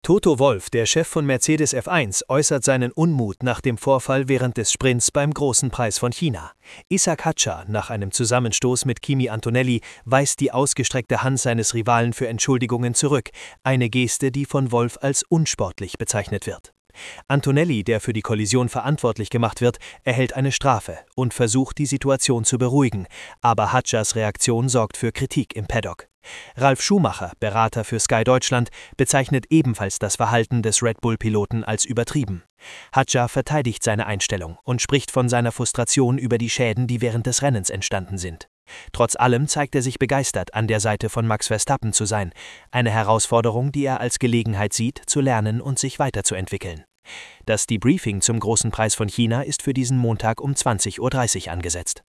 Toto Wolff, der Chef von Mercedes F1, äußert seinen Unmut nach dem Vorfall während des Sprints beim Großen Preis von China. Ishak Hadjar, nach einem Zusammenstoß mit Kimi Antonelli, weist die ausgestreckte Hand seines Rivalen für Entschuldigungen zurück, eine Geste, die von Wolff als unsportlich bezeichnet wird. Antonelli, der für die Kollision verantwortlich gemacht wird, erhält eine Strafe und versucht, die Situation zu beruhigen, aber Hadjars Reaktion sorgt für Kritik im Paddock. Ralf Schumacher, Berater für Sky Deutschland, bezeichnet ebenfalls das Verhalten des Red Bull-Piloten als übertrieben. Hadjar verteidigt seine Einstellung und spricht von seiner Frustration über die Schäden, die während des Rennens entstanden sind. Trotz allem zeigt er sich begeistert, an der Seite von Max Verstappen zu sein, eine Herausforderung, die er als Gelegenheit sieht, zu lernen und sich weiterzuentwickeln. Das Debriefing zum Großen Preis von China ist für diesen Montag um 20:30 Uhr angesetzt.